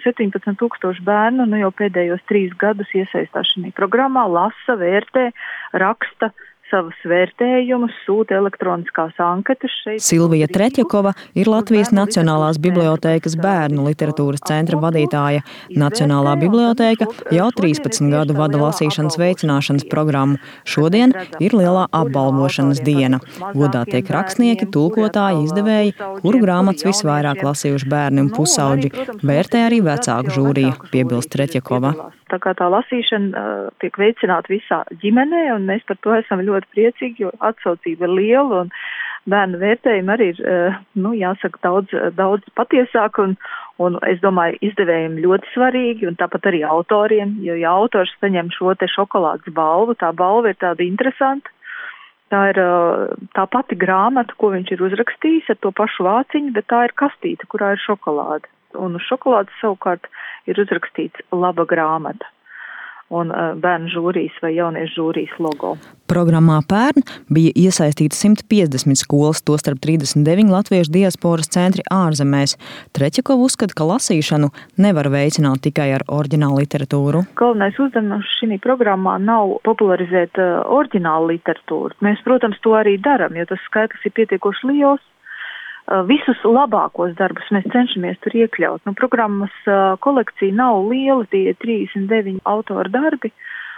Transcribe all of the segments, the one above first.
17,000 bērnu jau pēdējos 3 gadus iesaistās šī programmā, lasa, vērtē, raksta savus vērtējumus, sūta elektroniskās anketas šeit. Silvija Treķakova ir Latvijas Nacionālās bibliotēkas bērnu literatūras centra vadītāja. Nacionālā bibliotēka jau 13 gadu vada lasīšanas veicināšanas programmu. Šodien ir lielā apbalvošanas diena. Godā tiek rakstnieki, tulkotāji, izdevēji, kuru grāmatas visvairāk lasījuši bērni un pusauģi. Vērtē arī vecāku žūrija, piebilst Treķakova. Tā kā tā lasīšana tiek veicināta visā ģimenē, un mēs par to esam ļoti priecīgi, jo atsaucība ir liela, un bērnu vērtējumi arī ir, jāsaka, daudz patiesāk, un es domāju, izdevējiem ļoti svarīgi, un tāpat arī autoriem, jo ja autors saņem šo te šokolādes balvu, tā balva ir tāda interesanta. Tā ir tā pati grāmata, ko viņš ir uzrakstījis ar to pašu vāciņu, bet tā ir kastīte, kurā ir šokolāde. Un uz šokolādes savukārt ir uzrakstīts laba grāmata un bērnu žūrijas vai jauniešu žūrijas logo. Programmā pērn bija iesaistīts 150 skolas, tostarp 39 latviešu diasporas centri ārzemēs. Treķakova uzskata, ka lasīšanu nevar veicināt tikai ar oriģinālu literatūru. Galvenais uzdevums šī programmā nav popularizēt oriģinālu literatūru. Mēs, protams, to arī daram, jo tas skaitlis ir pietiekoši liels. Visus labākos darbus mēs cenšamies tur iekļaut. Programmas kolekcija nav liela, tie ir 39 autoru darbi,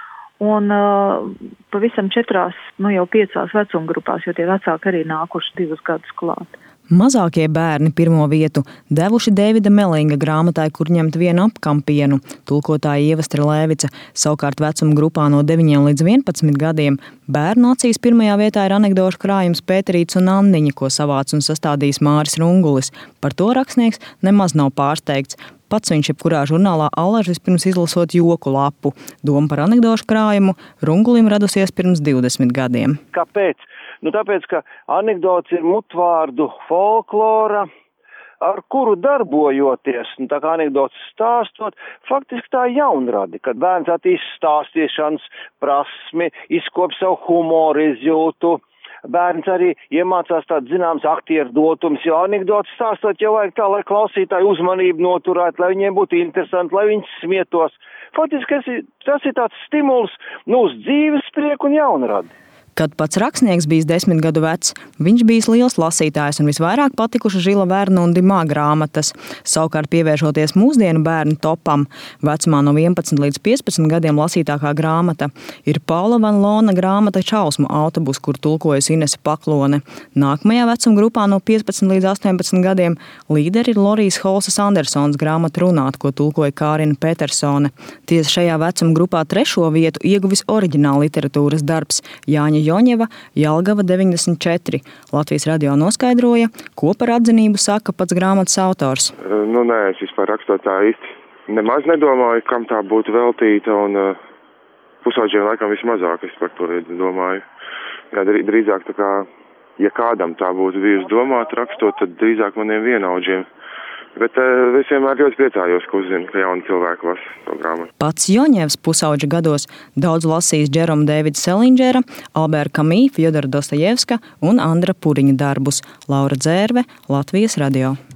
un pavisam 4, jau 5 vecumgrupās, jo tie vecāki arī nākuši 2 gadus klāt. Mazākie bērni pirmo vietu devuši Dēvida Melinga grāmatai, kur ņemt vienu apkampienu, tulkotāja Ievestra Lēvica. Savukārt vecuma grupā no 9 līdz 11 gadiem bērnu acīs pirmajā vietā ir anekdošu krājums Pēterīts un Anniņa, ko savāc un sastādījis Māris Rungulis. Par to rakstnieks nemaz nav pārsteigts. Pats viņš jebkurā žurnālā allaž vispirms izlasot joku lapu. Doma par anekdošu krājumu Rungulim radusies pirms 20 gadiem. Kāpēc? Tāpēc, ka anekdots ir mutvārdu folklora, ar kuru darbojoties, tā kā anekdots stāstot, faktiski tā jaunradi, kad bērns attīst stāstīšanas prasmi, izkop savu humoru izjūtu. Bērns arī iemācās tāds zināms aktieru dotums, jo anekdots stāstot jau vajag tā, lai klausītāji uzmanību noturētu, lai viņiem būtu interesanti, lai viņi smietos. Faktiski tas ir tāds stimuls uz dzīves prieku un jaunradi. Kad pats rakstnieks bijis 10 gadu vecs, viņš bijis liels lasītājs un visvairāk patikuši Žila Verna un Dimā grāmatas. Savukārt pievēršoties mūsdienu bērnu topam, vecumā no 11 līdz 15 gadiem lasītākā grāmata ir Paula Van Lona grāmata Čausmu autobus, kur tulkojas Inese Paklone. Nākamajā vecuma grupā no 15 līdz 18 gadiem līderi ir Lorijas Holsas Andersons grāmata Runāt, ko tulkoja Kārina Petersone. Tieši šajā vecuma grupā 3. vietu ieguvis oriģināla literatūras darbs Jāņa Joņeva, Jelgava 94. Latvijas radio noskaidroja, ko par atzinību saka pats grāmatas autors. Nē, es vispār rakstot tā īsti nemaz nedomāju, kam tā būtu veltīta, un pusauģiem laikam vismazāk es par to domāju. Jā, drīzāk tā kā, ja kādam tā būtu bijusi domāta rakstot, tad drīzāk maniem vienaudžiem. Bet es vienmēr ļoti priecājos, ka uzzinu, ka jauni cilvēki lasa to grāmatu. Pats Joņevs pusauģa gados daudz lasījis Džeroma Dēvida Selingera, Albēra Kamī, Fjodora Dostojevska un Andra Puriņa darbus. Laura Dzērve, Latvijas radio.